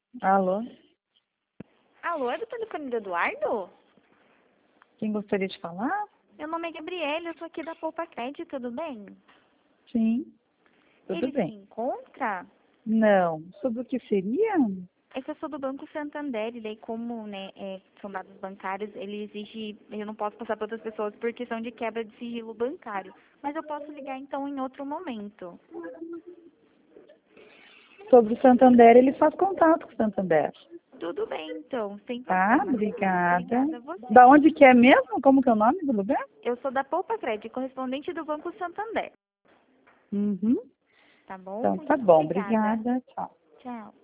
Alô? Alô, é do telefone do Eduardo? Quem gostaria de falar? Meu nome é Gabriela, eu tô aqui da Poupa Crédito, tudo bem? Sim, tudo Ele se bem. encontra? Não, sobre o que seria? É que eu sou do Banco Santander, e daí como, né, são dados bancários, ele exige, eu não posso passar para outras pessoas por questão de quebra de sigilo bancário. Mas eu posso ligar então em outro momento. Sobre o Santander, ele faz contato com o Santander. Tudo bem então, sem Tá, problema. obrigada. Obrigada a você. Da onde que é mesmo? Como que é o nome do lugar? Eu sou da Poupa Crédito, correspondente do Banco Santander. Uhum. Tá bom? Então, tá Muito bom, obrigada. obrigada. Tchau. Tchau.